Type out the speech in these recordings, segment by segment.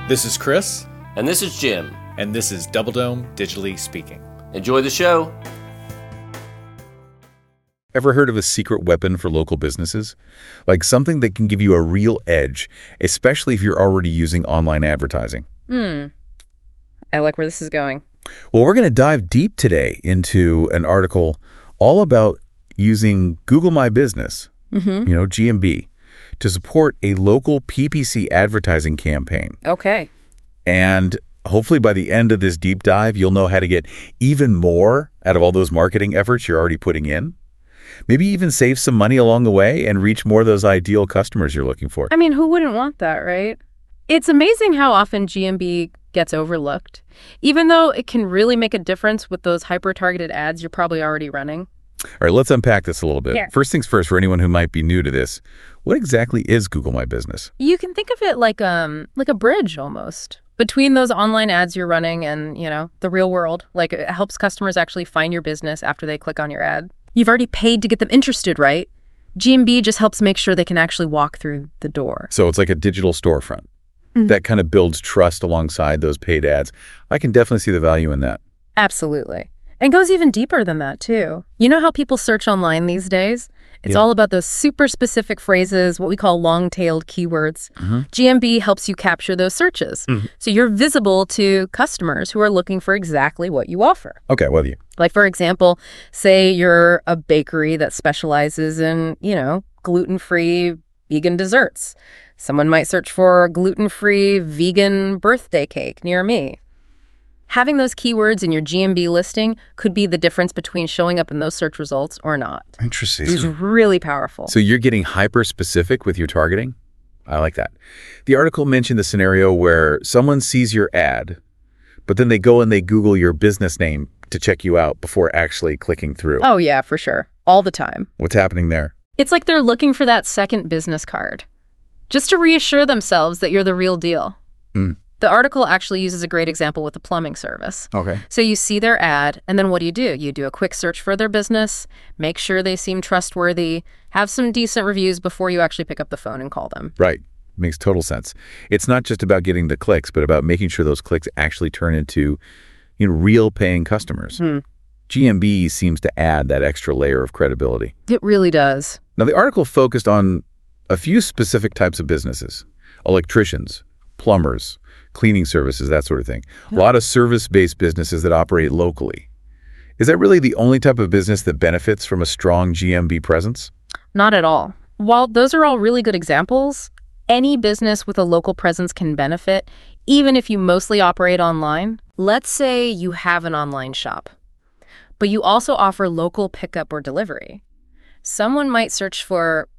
This is Chris. And this is Jim. And this is Double Dome Digitally Speaking. Enjoy the show. Ever heard of a secret weapon for local businesses? Like something that can give you a real edge, especially if you're already using online advertising. I like where this is going. Well, we're going to dive deep today into an article all about using Google My Business, GMB, to support a local PPC advertising campaign. Okay. And hopefully by the end of this deep dive, you'll know how to get even more out of all those marketing efforts you're already putting in. Maybe even save some money along the way and reach more of those ideal customers you're looking for. I mean, who wouldn't want that, right? It's amazing how often GMB gets overlooked, even though it can really make a difference with those hyper-targeted ads you're probably already running. All right, let's unpack this a little bit. Yeah. First things first, for anyone who might be new to this, what exactly is Google My Business? You can think of it like a bridge almost between those online ads you're running and, the real world. Like, it helps customers actually find your business after they click on your ad. You've already paid to get them interested, right? GMB just helps make sure they can actually walk through the door. So it's like a digital storefront that kind of builds trust alongside those paid ads. I can definitely see the value in that. Absolutely. And goes even deeper than that, too. You know how people search online these days? It's all about those super specific phrases, what we call long-tailed keywords. GMB helps you capture those searches. So you're visible to customers who are looking for exactly what you offer. Okay, with you. Like, for example, say you're a bakery that specializes in, gluten-free vegan desserts. Someone might search for a gluten-free vegan birthday cake near me. Having those keywords in your GMB listing could be the difference between showing up in those search results or not. Interesting. It's really powerful. So you're getting hyper-specific with your targeting? I like that. The article mentioned the scenario where someone sees your ad, but then they go and they Google your business name to check you out before actually clicking through. Oh, yeah, for sure. All the time. What's happening there? It's like they're looking for that second business card, just to reassure themselves that you're the real deal. The article actually uses a great example with a plumbing service. Okay. So you see their ad, and then what do? You do a quick search for their business, make sure they seem trustworthy, have some decent reviews before you actually pick up the phone and call them. Right. Makes total sense. It's not just about getting the clicks, but about making sure those clicks actually turn into real paying customers. GMB seems to add that extra layer of credibility. It really does. Now, the article focused on a few specific types of businesses: electricians, plumbers, cleaning services, that sort of thing. A lot of service-based businesses that operate locally. Is that really the only type of business that benefits from a strong GMB presence? Not at all. While those are all really good examples, any business with a local presence can benefit, even if you mostly operate online. Let's say you have an online shop, but you also offer local pickup or delivery. Someone might search for,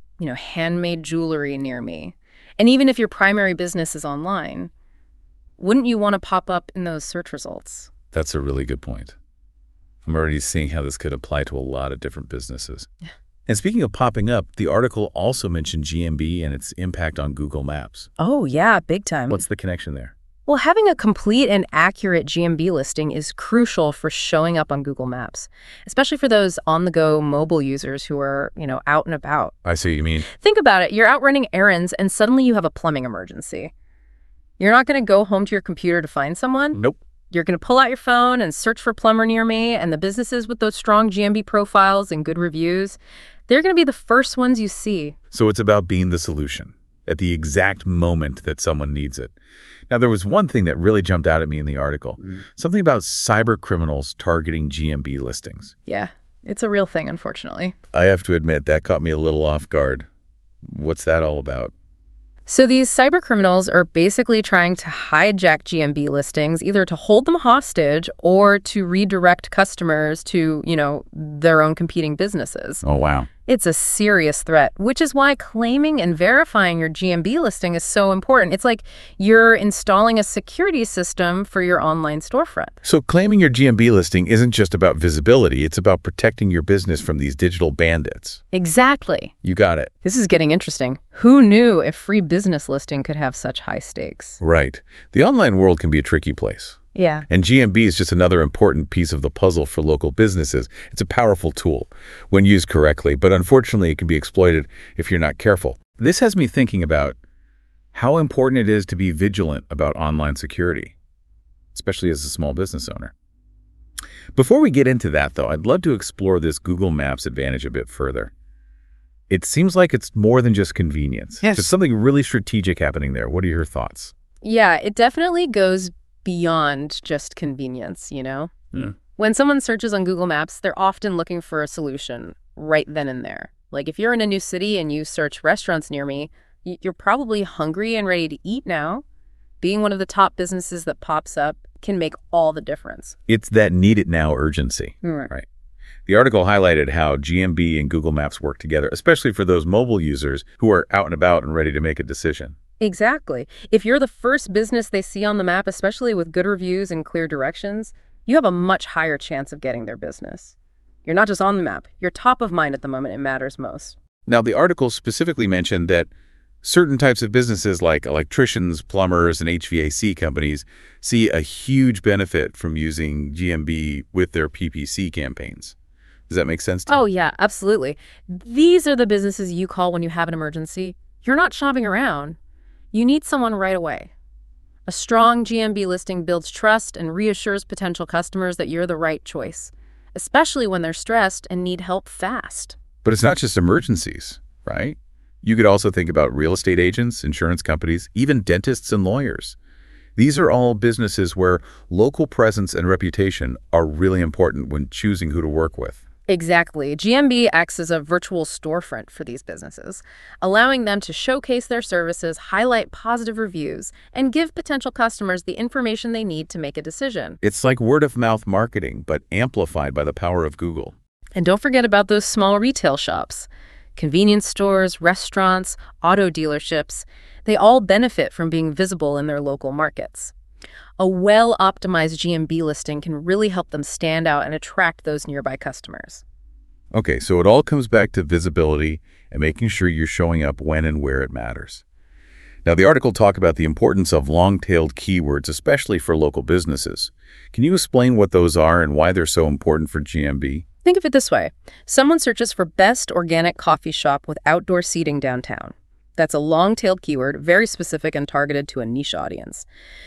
handmade jewelry near me. And even if your primary business is online, wouldn't you want to pop up in those search results? That's a really good point. I'm already seeing how this could apply to a lot of different businesses. Yeah. And speaking of popping up, the article also mentioned GMB and its impact on Google Maps. Oh, yeah, big time. What's the connection there? Well, having a complete and accurate GMB listing is crucial for showing up on Google Maps, especially for those on-the-go mobile users who are, out and about. I see what you mean. Think about it. You're out running errands and suddenly you have a plumbing emergency. You're not going to go home to your computer to find someone. Nope. You're going to pull out your phone and search for plumber near me, and the businesses with those strong GMB profiles and good reviews, they're going to be the first ones you see. So it's about being the solution at the exact moment that someone needs it. Now, there was one thing that really jumped out at me in the article, something about cyber criminals targeting GMB listings. Yeah, it's a real thing, unfortunately. I have to admit, that caught me a little off guard. What's that all about? So these cyber criminals are basically trying to hijack GMB listings, either to hold them hostage or to redirect customers to, their own competing businesses. Oh, wow. It's a serious threat, which is why claiming and verifying your GMB listing is so important. It's like you're installing a security system for your online storefront. So claiming your GMB listing isn't just about visibility, it's about protecting your business from these digital bandits. Exactly. You got it. This is getting interesting. Who knew a free business listing could have such high stakes? Right. The online world can be a tricky place. Yeah. And GMB is just another important piece of the puzzle for local businesses. It's a powerful tool when used correctly, but unfortunately it can be exploited if you're not careful. This has me thinking about how important it is to be vigilant about online security, especially as a small business owner. Before we get into that, though, I'd love to explore this Google Maps advantage a bit further. It seems like it's more than just convenience. Yes. There's something really strategic happening there. What are your thoughts? Yeah, it definitely goes beyond just convenience, you know? Yeah. When someone searches on Google Maps, they're often looking for a solution right then and there. Like if you're in a new city and you search restaurants near me, you're probably hungry and ready to eat now. Being one of the top businesses that pops up can make all the difference. It's that need it now urgency. Right. The article highlighted how GMB and Google Maps work together, especially for those mobile users who are out and about and ready to make a decision. Exactly. If you're the first business they see on the map, especially with good reviews and clear directions, you have a much higher chance of getting their business. You're not just on the map. You're top of mind at the moment it matters most. Now, the article specifically mentioned that certain types of businesses like electricians, plumbers, and HVAC companies see a huge benefit from using GMB with their PPC campaigns. Does that make sense to you? Oh, yeah, absolutely. These are the businesses you call when you have an emergency. You're not shopping around. You need someone right away. A strong GMB listing builds trust and reassures potential customers that you're the right choice, especially when they're stressed and need help fast. But it's not just emergencies, right? You could also think about real estate agents, insurance companies, even dentists and lawyers. These are all businesses where local presence and reputation are really important when choosing who to work with. Exactly. GMB acts as a virtual storefront for these businesses, allowing them to showcase their services, highlight positive reviews, and give potential customers the information they need to make a decision. It's like word-of-mouth marketing, but amplified by the power of Google. And don't forget about those small retail shops. Convenience stores, restaurants, auto dealerships, they all benefit from being visible in their local markets. A well-optimized GMB listing can really help them stand out and attract those nearby customers. Okay, so it all comes back to visibility and making sure you're showing up when and where it matters. Now, the article talked about the importance of long-tailed keywords, especially for local businesses. Can you explain what those are and why they're so important for GMB? Think of it this way. Someone searches for best organic coffee shop with outdoor seating downtown. That's a long-tailed keyword, very specific and targeted to a niche audience.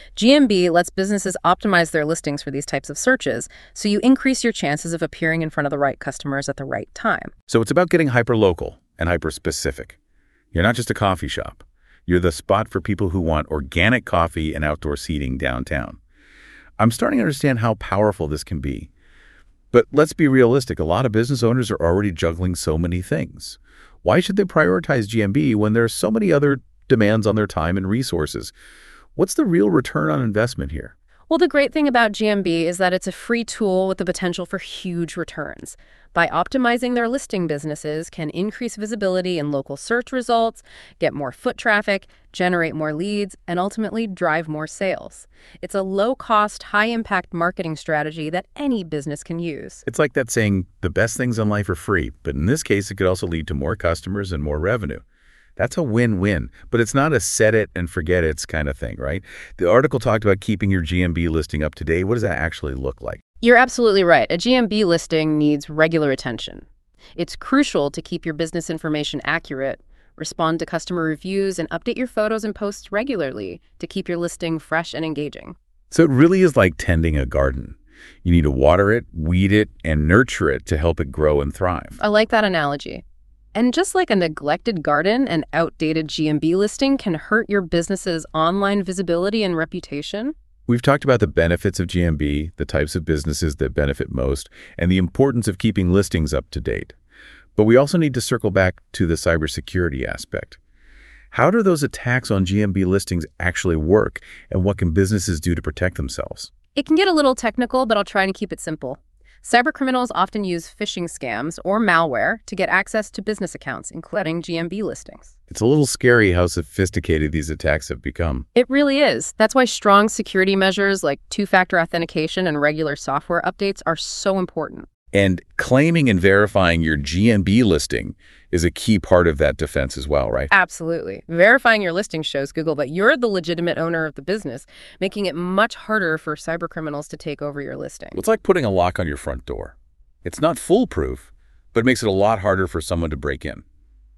GMB lets businesses optimize their listings for these types of searches, so you increase your chances of appearing in front of the right customers at the right time. So it's about getting hyper-local and hyper-specific. You're not just a coffee shop. You're the spot for people who want organic coffee and outdoor seating downtown. I'm starting to understand how powerful this can be. But let's be realistic. A lot of business owners are already juggling so many things. Why should they prioritize GMB when there are so many other demands on their time and resources? What's the real return on investment here? Well, the great thing about GMB is that it's a free tool with the potential for huge returns. By optimizing their listing, businesses can increase visibility in local search results, get more foot traffic, generate more leads, and ultimately drive more sales. It's a low-cost, high-impact marketing strategy that any business can use. It's like that saying, the best things in life are free, but in this case, it could also lead to more customers and more revenue. That's a win-win, but it's not a set it and forget it's kind of thing, right? The article talked about keeping your GMB listing up to date. What does that actually look like? You're absolutely right. A GMB listing needs regular attention. It's crucial to keep your business information accurate, respond to customer reviews, and update your photos and posts regularly to keep your listing fresh and engaging. So it really is like tending a garden. You need to water it, weed it, and nurture it to help it grow and thrive. I like that analogy. And just like a neglected garden, an outdated GMB listing can hurt your business's online visibility and reputation. We've talked about the benefits of GMB, the types of businesses that benefit most, and the importance of keeping listings up to date. But we also need to circle back to the cybersecurity aspect. How do those attacks on GMB listings actually work, and what can businesses do to protect themselves? It can get a little technical, but I'll try to keep it simple. Cybercriminals often use phishing scams or malware to get access to business accounts, including GMB listings. It's a little scary how sophisticated these attacks have become. It really is. That's why strong security measures like two-factor authentication and regular software updates are so important. And claiming and verifying your GMB listing is a key part of that defense as well, right? Absolutely. Verifying your listing shows Google that you're the legitimate owner of the business, making it much harder for cybercriminals to take over your listing. It's like putting a lock on your front door. It's not foolproof, but it makes it a lot harder for someone to break in.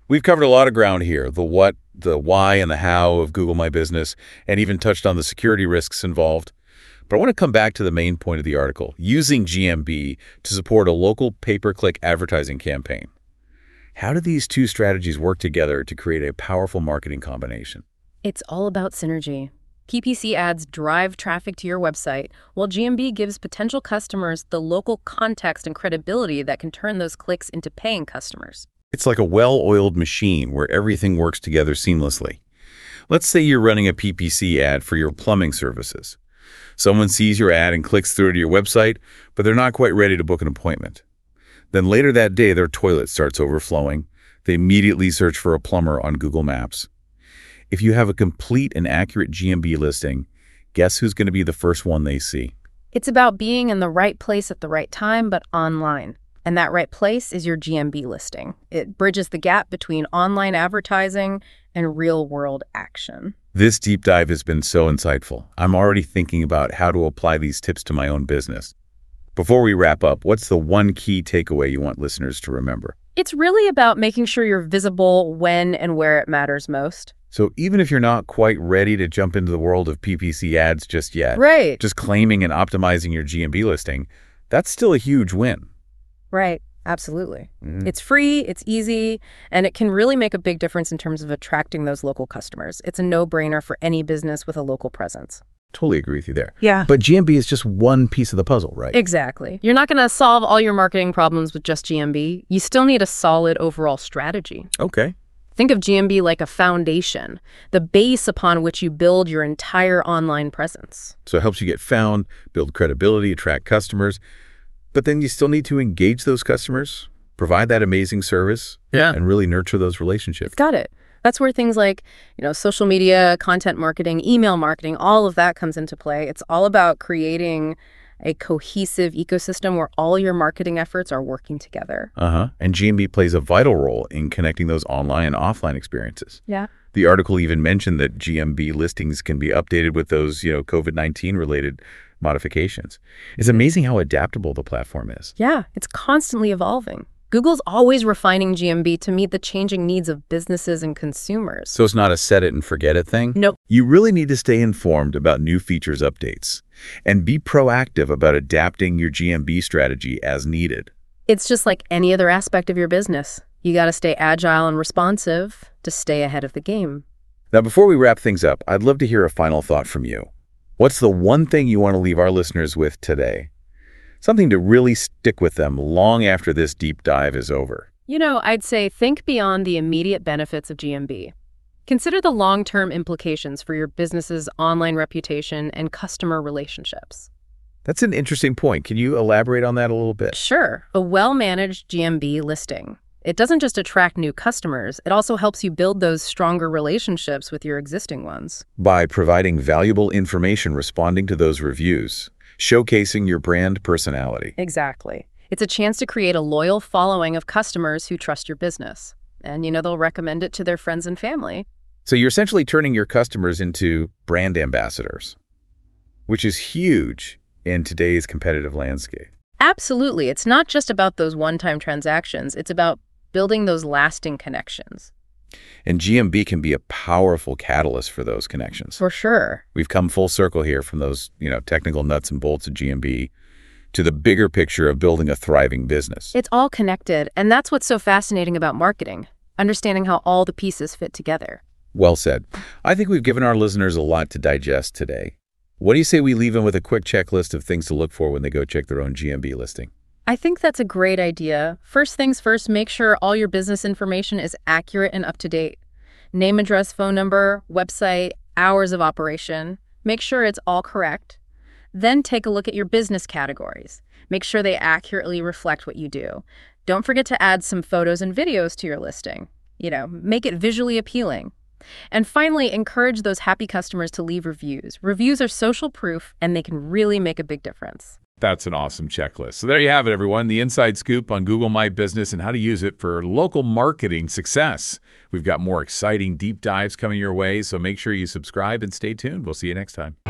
We've covered a lot of ground here, the what, the why, and the how of Google My Business, and even touched on the security risks involved. But I want to come back to the main point of the article, using GMB to support a local pay-per-click advertising campaign. How do these two strategies work together to create a powerful marketing combination? It's all about synergy. PPC ads drive traffic to your website, while GMB gives potential customers the local context and credibility that can turn those clicks into paying customers. It's like a well-oiled machine where everything works together seamlessly. Let's say you're running a PPC ad for your plumbing services. Someone sees your ad and clicks through to your website, but they're not quite ready to book an appointment. Then later that day, their toilet starts overflowing. They immediately search for a plumber on Google Maps. If you have a complete and accurate GMB listing, guess who's going to be the first one they see? It's about being in the right place at the right time, but online. And that right place is your GMB listing. It bridges the gap between online advertising and real-world action. This deep dive has been so insightful. I'm already thinking about how to apply these tips to my own business. Before we wrap up, what's the one key takeaway you want listeners to remember? It's really about making sure you're visible when and where it matters most. So even if you're not quite ready to jump into the world of PPC ads just yet, Right. just claiming and optimizing your GMB listing, that's still a huge win. Right. Absolutely. It's free, it's easy, and it can really make a big difference in terms of attracting those local customers. It's a no-brainer for any business with a local presence. Totally agree with you there. Yeah. But GMB is just one piece of the puzzle, right? Exactly. You're not going to solve all your marketing problems with just GMB. You still need a solid overall strategy. Okay. Think of GMB like a foundation, the base upon which you build your entire online presence. So it helps you get found, build credibility, attract customers. But then you still need to engage those customers, provide that amazing service, and really nurture those relationships. Got it. That's where things like, social media, content marketing, email marketing, all of that comes into play. It's all about creating a cohesive ecosystem where all your marketing efforts are working together. And GMB plays a vital role in connecting those online and offline experiences. Yeah. The article even mentioned that GMB listings can be updated with those, COVID-19 related modifications. It's amazing how adaptable the platform is. Yeah, it's constantly evolving. Google's always refining GMB to meet the changing needs of businesses and consumers. So it's not a set it and forget it thing? Nope. You really need to stay informed about new features updates and be proactive about adapting your GMB strategy as needed. It's just like any other aspect of your business. You got to stay agile and responsive to stay ahead of the game. Now, before we wrap things up, I'd love to hear a final thought from you. What's the one thing you want to leave our listeners with today? Something to really stick with them long after this deep dive is over. I'd say think beyond the immediate benefits of GMB. Consider the long-term implications for your business's online reputation and customer relationships. That's an interesting point. Can you elaborate on that a little bit? Sure. A well-managed GMB listing. It doesn't just attract new customers, it also helps you build those stronger relationships with your existing ones. By providing valuable information responding to those reviews, showcasing your brand personality. Exactly. It's a chance to create a loyal following of customers who trust your business. And, they'll recommend it to their friends and family. So you're essentially turning your customers into brand ambassadors, which is huge in today's competitive landscape. Absolutely. It's not just about those one-time transactions. It's about building those lasting connections. And GMB can be a powerful catalyst for those connections. For sure. We've come full circle here from those, technical nuts and bolts of GMB to the bigger picture of building a thriving business. It's all connected, and that's what's so fascinating about marketing, understanding how all the pieces fit together. Well said. I think we've given our listeners a lot to digest today. What do you say we leave them with a quick checklist of things to look for when they go check their own GMB listing? I think that's a great idea. First things first, make sure all your business information is accurate and up to date. Name, address, phone number, website, hours of operation. Make sure it's all correct. Then take a look at your business categories. Make sure they accurately reflect what you do. Don't forget to add some photos and videos to your listing. Make it visually appealing. And finally, encourage those happy customers to leave reviews. Reviews are social proof, and they can really make a big difference. That's an awesome checklist. So there you have it, everyone. The inside scoop on Google My Business and how to use it for local marketing success. We've got more exciting deep dives coming your way, so make sure you subscribe and stay tuned. We'll see you next time.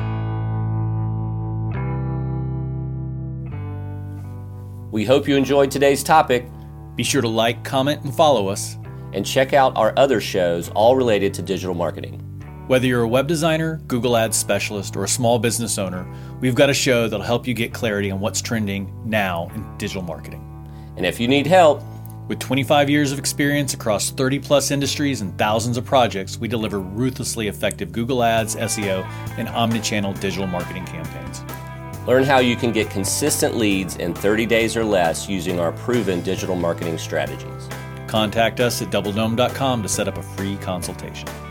We hope you enjoyed today's topic. Be sure to like, comment, and follow us. And check out our other shows, all related to digital marketing. Whether you're a web designer, Google Ads specialist, or a small business owner, we've got a show that'll help you get clarity on what's trending now in digital marketing. And if you need help, with 25 years of experience across 30-plus industries and thousands of projects, we deliver ruthlessly effective Google Ads, SEO, and omnichannel digital marketing campaigns. Learn how you can get consistent leads in 30 days or less using our proven digital marketing strategies. Contact us at doubledome.com to set up a free consultation.